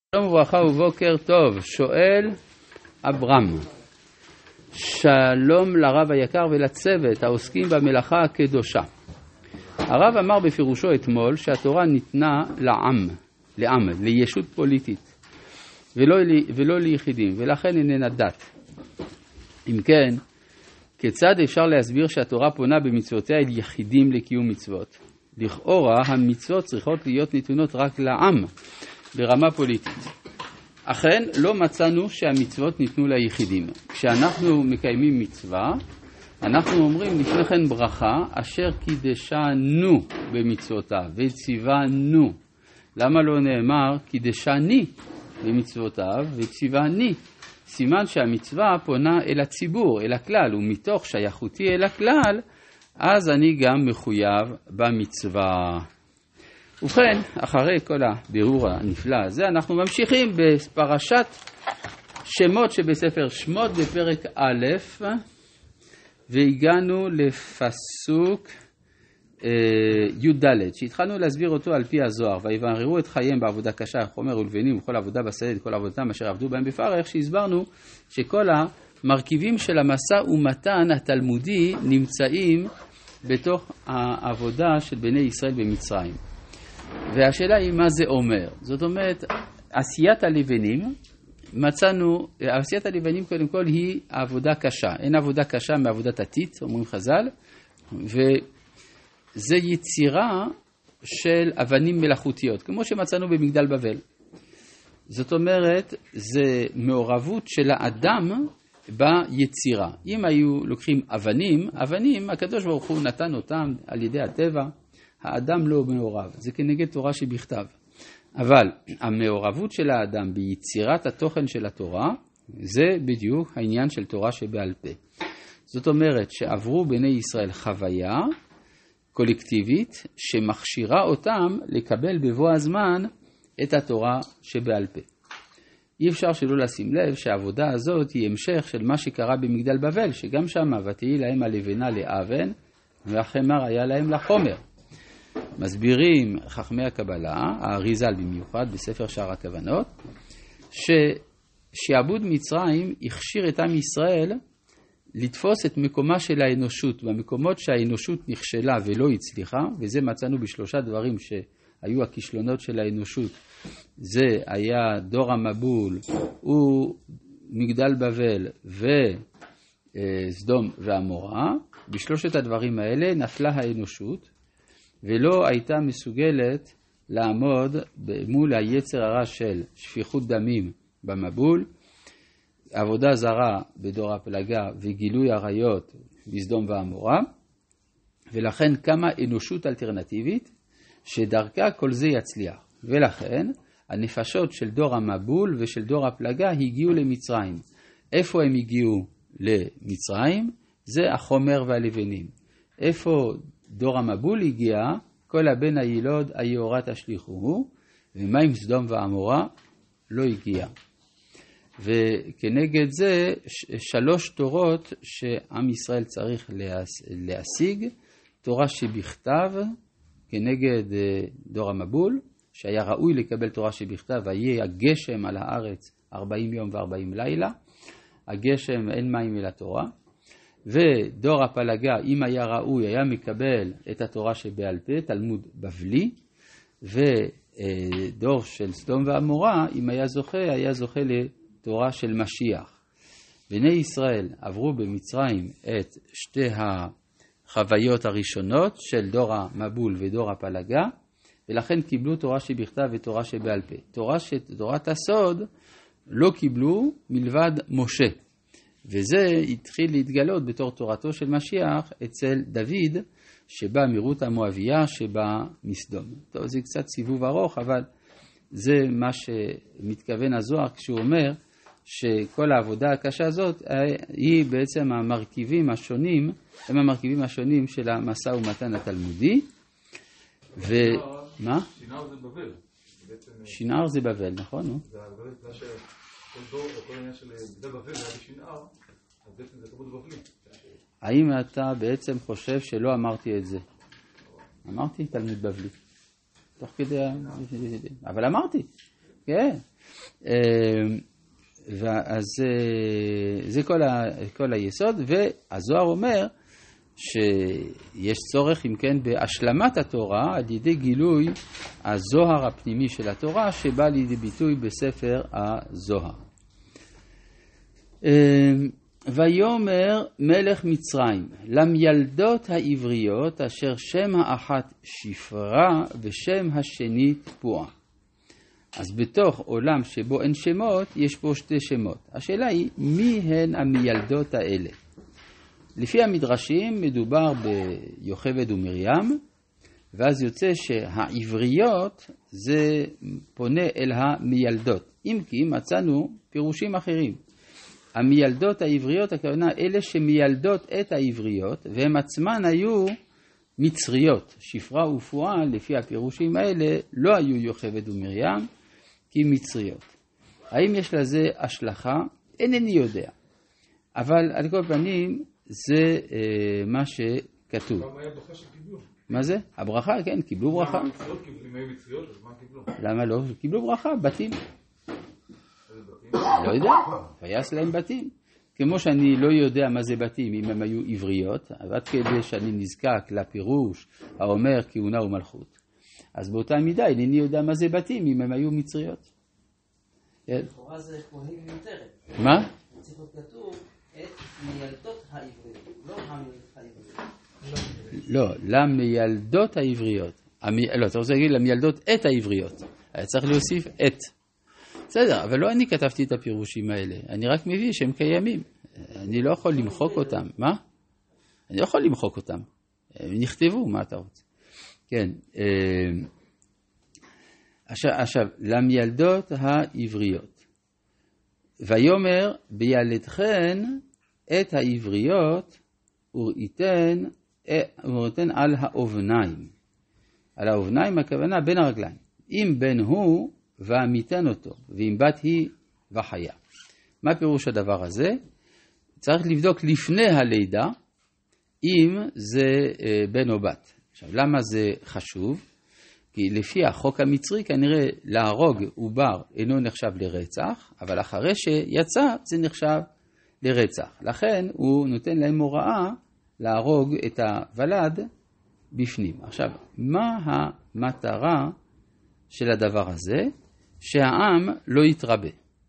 שלום וברכה ובוקר טוב, שואל אברהם. שלום לרב היקר ולצוות העוסקים במלאכה הקדושה. הרב אמר בפירושו אתמול שהתורה ניתנה לעם, לישות פוליטית, ולא ליחידים, ולכן איננה דת. אם כן, כיצד אפשר להסביר שהתורה פונה במצוותיה אל יחידים לקיום מצוות? לכאורה המצוות צריכות להיות נתונות רק לעם, ברמה פוליטית. אכן לא מצאנו שהמצוות ניתנו ליחידים. כשאנחנו מקיימים מצווה, אנחנו אומרים לפני כן ברכה אשר קידשנו במצוותיו וציוונו. למה לא נאמר קידשני במצוותיו וציווני? סימן שהמצווה פונה אל הציבור, אל הכלל, ומתוך שייכותי אל הכלל, אז אני גם מחויב במצווה. ובכן, אחרי כל הבירור הנפלא הזה, אנחנו ממשיכים בפרשת שמות שבספר שמות בפרק א', והגענו לפסוק י"ד, שהתחלנו להסביר אותו על פי הזוהר. ויבררו את חייהם בעבודה קשה, חומר ולבנים, וכל עבודה בשדה, כל עבודתם אשר עבדו בהם בפרך, שהסברנו שכל המרכיבים של המשא ומתן התלמודי נמצאים בתוך העבודה של בני ישראל במצרים. והשאלה היא מה זה אומר. זאת אומרת, עשיית הלבנים, עשיית הלבנים קודם כל היא עבודה קשה. אין עבודה קשה מעבודת עתית, אומרים חז"ל, וזה יצירה של אבנים מלאכותיות, כמו שמצאנו במגדל בבל. זאת אומרת, זה מעורבות של האדם ביצירה. אם היו לוקחים אבנים, הקדוש ברוך הוא נתן אותם על ידי הטבע, האדם לא מעורב, זה כנגד תורה שבכתב. אבל המעורבות של האדם ביצירת התוכן של התורה, זה בדיוק העניין של תורה שבעל פה. זאת אומרת שעברו בני ישראל חוויה קולקטיבית שמכשירה אותם לקבל בבוא הזמן את התורה שבעל פה. אי אפשר שלא לשים לב שהעבודה הזאת היא המשך של מה שקרה במגדל בבל, שגם שם ותהי להם הלבנה לאבן והחמר היה להם לחומר. מסבירים חכמי הקבלה, האריז"ל במיוחד בספר שער הכוונות, ששעבוד מצרים הכשיר את עם ישראל לתפוס את מקומה של האנושות, במקומות שהאנושות נכשלה ולא הצליחה, וזה מצאנו בשלושה דברים שהיו הכישלונות של האנושות. זה היה דור המבול, ומגדל בבל וסדום ועמורה. בשלושת הדברים האלה נפלה האנושות, ולא הייתה מסוגלת לעמוד מול היצר הרע של שפיכות דמים במבול, עבודה זרה בדור הפלגה וגילוי עריות בסדום ועמורה, ולכן קמה אנושות אלטרנטיבית שדרכה כל זה יצליח. ולכן הנפשות של דור המבול ושל דור הפלגה הגיעו למצרים. איפה הם הגיעו למצרים? זה החומר והלבנים. איפה דור המבול הגיע? כל הבן הילוד היהורה תשליכוהו, ומה עם סדום ועמורה? לא הגיע. וכנגד זה שלוש תורות שעם ישראל צריך להשיג. תורה שבכתב כנגד דור המבול, שהיה ראוי לקבל תורה שבכתב, ויהיה הגשם על הארץ 40 יום ו40 לילה. הגשם אין מים אל התורה. ודור הפלגה, אם היה ראוי, היה מקבל את התורה שבעל פה, תלמוד בבלי, ודור של סדום ועמורה, אם היה זוכה לתורה של משיח. בני ישראל עברו במצרים את שתי החוויות הראשונות של דור המבול ודור הפלגה, ולכן קיבלו תורה שבכתב ותורה שבעל פה. תורת הסוד לא קיבלו מלבד משה. וזה התחיל להתגלות בתור תורתו של משיח אצל דוד, שבא מרות המואביה, שבא מסדום. טוב, זה קצת סיבוב ארוך, אבל זה מה שמתכוון הזוהר כשהוא אומר שכל העבודה הקשה הזאת היא בעצם המרכיבים השונים, הם המרכיבים השונים של המשא ומתן התלמודי. ומה? שינער זה בבל. שינער זה בבל, נכון? זה כל העניין של בגדל בבל היה בשנער, אז בעצם זה תרבות בבלי. האם אתה בעצם חושב שלא אמרתי את זה? אמרתי תלמוד בבלי. תוך כדי... אבל אמרתי. כן. אז זה כל היסוד, והזוהר אומר שיש צורך אם כן בהשלמת התורה על ידי גילוי הזוהר הפנימי של התורה שבא לידי ביטוי בספר הזוהר. ויאמר מלך מצרים למילדות העבריות אשר שם האחת שפרה ושם השני תפועה. אז בתוך עולם שבו אין שמות יש פה שתי שמות. השאלה היא מי הן המילדות האלה? לפי המדרשים מדובר ביוכבד ומרים, ואז יוצא שהעבריות זה פונה אל המילדות. אם כי מצאנו פירושים אחרים. המילדות העבריות, הכוונה אלה שמילדות את העבריות, והם עצמן היו מצריות. שפרה ופועה, לפי הפירושים האלה, לא היו יוכבד ומרים, כי מצריות. האם יש לזה השלכה? אינני יודע. אבל על כל פנים, זה מה שכתוב. למה היה ברכה שקיבלו? מה זה? הברכה, כן, קיבלו ברכה. למה מצריות קיבלו? אם היו מצריות, אז מה קיבלו? למה לא? קיבלו ברכה, בתים. לא יודע, ויעש להם בתים. כמו שאני לא יודע מה זה בתים אם הם היו עבריות, עד כדי שאני נזקק לפירוש האומר כהונה ומלכות. אז באותה מידה אינני יודע מה זה בתים אם הם היו מצריות. לכאורה זה כהן מיותרת. מה? צריך להיות כתוב את מילדות העבריות, לא המילדות העבריות. לא, למילדות העבריות. לא, אתה רוצה להגיד למילדות את העבריות. היה צריך להוסיף את. בסדר, אבל לא אני כתבתי את הפירושים האלה. אני רק מביא שהם קיימים. אני לא יכול למחוק אותם. מה? אני לא יכול למחוק אותם. הם נכתבו, מה אתה רוצה? כן. עכשיו, למילדות העבריות. ויאמר בילדכן את העבריות וראיתן על האובניים. על האובניים הכוונה בין הרגליים. אם בן הוא ועמיתן אותו, ואם בת היא וחיה. מה פירוש הדבר הזה? צריך לבדוק לפני הלידה אם זה בן או בת. עכשיו, למה זה חשוב? כי לפי החוק המצרי כנראה להרוג עובר אינו נחשב לרצח, אבל אחרי שיצא זה נחשב לרצח. לכן הוא נותן להם הוראה להרוג את הוולד בפנים. עכשיו, מה המטרה של הדבר הזה? שהעם לא יתרבה.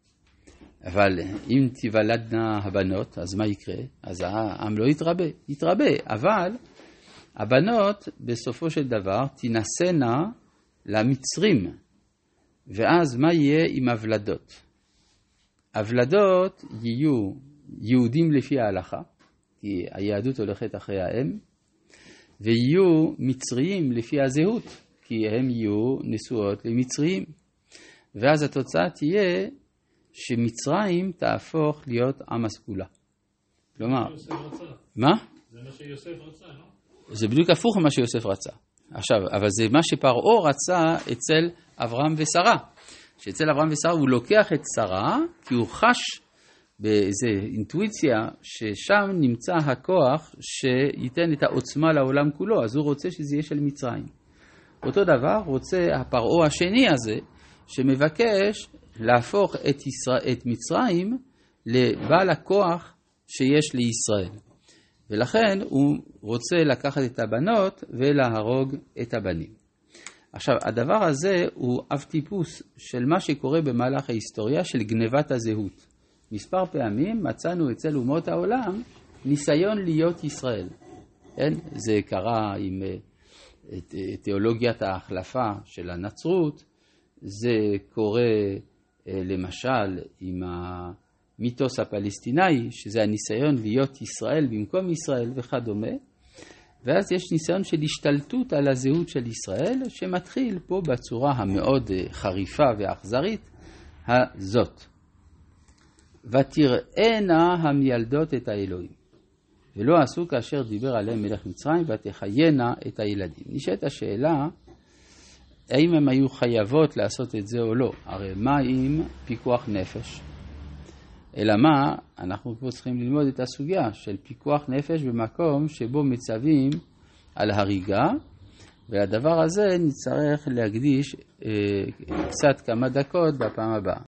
אבל אם תיוולדנה הבנות, אז מה יקרה? אז העם לא יתרבה. אבל הבנות בסופו של דבר תנסנה למצרים. ואז מה יהיה עם הוולדות? הוולדות יהיו יהודים לפי ההלכה, כי היהדות הולכת אחרי האם, ויהיו מצריים לפי הזהות, כי הם יהיו נשואות למצריים. ואז התוצאה תהיה שמצרים תהפוך להיות עם הסגולה. כלומר, מה? זה מה שיוסף רצה, לא? זה בדיוק הפוך ממה שיוסף רצה. עכשיו, אבל זה מה שפרעה רצה אצל אברהם ושרה. שאצל אברהם ושרה הוא לוקח את שרה, כי הוא חש באיזו אינטואיציה ששם נמצא הכוח שייתן את העוצמה לעולם כולו, אז הוא רוצה שזה יהיה של מצרים. אותו דבר רוצה הפרעה השני הזה, שמבקש להפוך את מצרים לבעל הכוח שיש לישראל. ולכן הוא רוצה לקחת את הבנות ולהרוג את הבנים. עכשיו, הדבר הזה הוא אב טיפוס של מה שקורה במהלך ההיסטוריה של גנבת הזהות. מספר פעמים מצאנו אצל אומות העולם ניסיון להיות ישראל. כן? זה קרה עם תיאולוגיית ההחלפה של הנצרות, זה קורה למשל עם המיתוס הפלסטיני, שזה הניסיון להיות ישראל במקום ישראל וכדומה, ואז יש ניסיון של השתלטות על הזהות של ישראל, שמתחיל פה בצורה המאוד חריפה ואכזרית הזאת. ותראינה המילדות את האלוהים, ולא עשו כאשר דיבר עליהם מלך מצרים, ותחיינה את הילדים. נשאלת השאלה, האם הם היו חייבות לעשות את זה או לא? הרי מה עם פיקוח נפש? אלא מה, אנחנו פה צריכים ללמוד את הסוגיה של פיקוח נפש במקום שבו מצווים על הריגה, ולדבר הזה נצטרך להקדיש קצת כמה דקות בפעם הבאה.